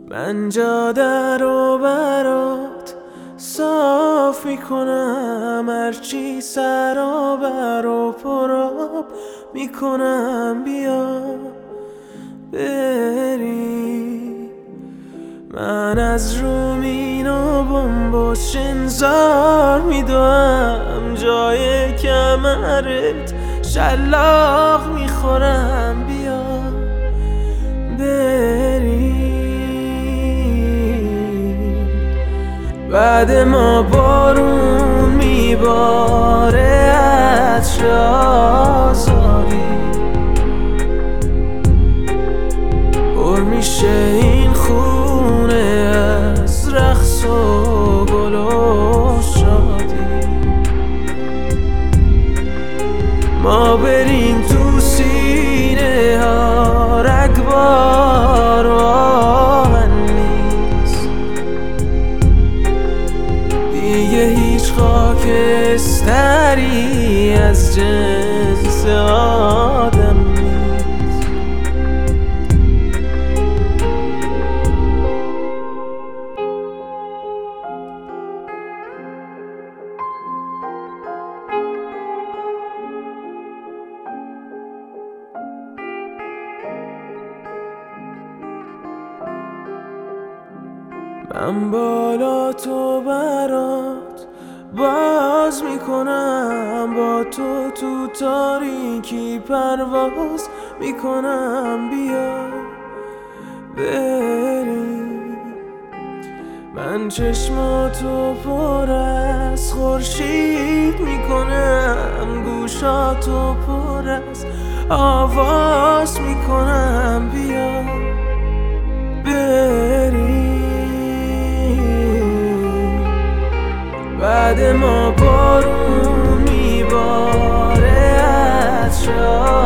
من جاده رو برات صاف میکنم، هرچی سرابر و پراب میکنم. بیا بریم، من از رومین و بمبش انذار میدوام، جای کمرت شلاق میخورم. بیا بریم، بعد ما بارون میباره عطر آزادی، پر میشه این خونه از رقص و گل و شادی. ما بریم تو سینه ها رگبار و آهن نیست، دیگه هیچ خاکستری از جنس آدم نیست. من بالا تو برات باز میکنم، با تو تو تاریکی پرواز میکنم. بیا بریم، من چشماتو پر از خورشید میکنم، گوشاتو پر از آواز میکنم. بیا بریم، بعد ما بارون میباره عطر